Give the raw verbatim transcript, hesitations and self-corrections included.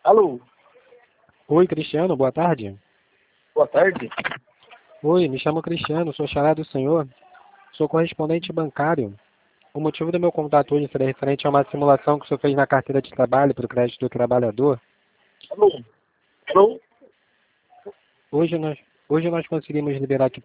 Alô, Oi, Cristiano, boa tarde. boa tarde. Oi, me chamo Cristiano, sou xará do senhor, sou correspondente bancário. O motivo do meu contato hoje seria referente a uma simulação que o senhor fez na carteira de trabalho para o crédito do trabalhador. Alô, alô. Hoje nós, hoje nós conseguimos liberar aqui